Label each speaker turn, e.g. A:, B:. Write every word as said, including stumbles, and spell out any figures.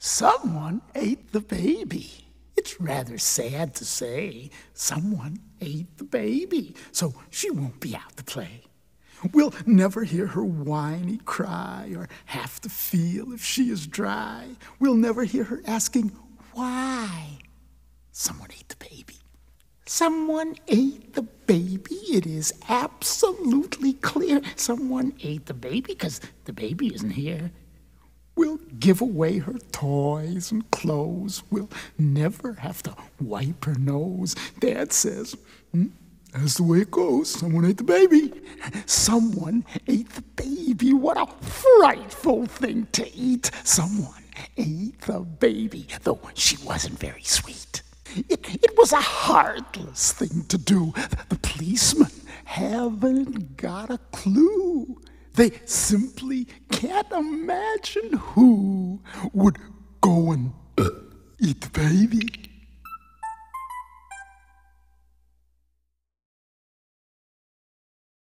A: Someone ate the baby. It's rather sad to say someone ate the baby, so she won't be out to play. We'll never hear her whiny cry or have to feel if she is dry. We'll never hear her asking why. Someone ate the baby. Someone ate the baby. It is absolutely clear. Someone ate the baby because the baby isn't here. We'll give away her toys and clothes. We'll never have to wipe her nose. Dad says, hmm, that's the way it goes. Someone ate the baby. Someone ate the baby. What a frightful thing to eat. Someone ate the baby, though she wasn't very sweet. It, it was a heartless thing to do. The policemen haven't got a clue. They simply can't imagine who would go and uh, eat the baby.